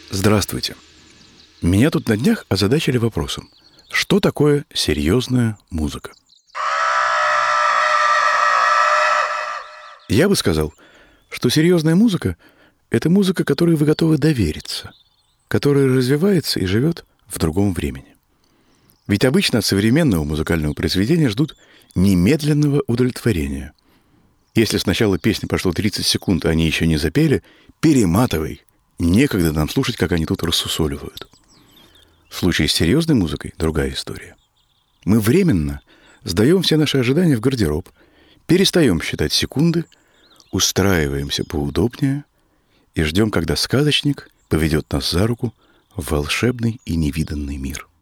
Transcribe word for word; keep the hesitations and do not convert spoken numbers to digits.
Здравствуйте. Меня тут на днях озадачили вопросом: что такое серьезная музыка? Я бы сказал, что серьезная музыка — это музыка, которой вы готовы довериться, которая развивается и живет в другом времени. Ведь обычно от современного музыкального произведения ждут немедленного удовлетворения. Если сначала песни прошло тридцать секунд, а они еще не запели, перематывай. Некогда нам слушать, как они тут рассусоливают. В случае с серьезной музыкой другая история. Мы временно сдаем все наши ожидания в гардероб, перестаем считать секунды, устраиваемся поудобнее и ждем, когда сказочник поведет нас за руку в волшебный и невиданный мир.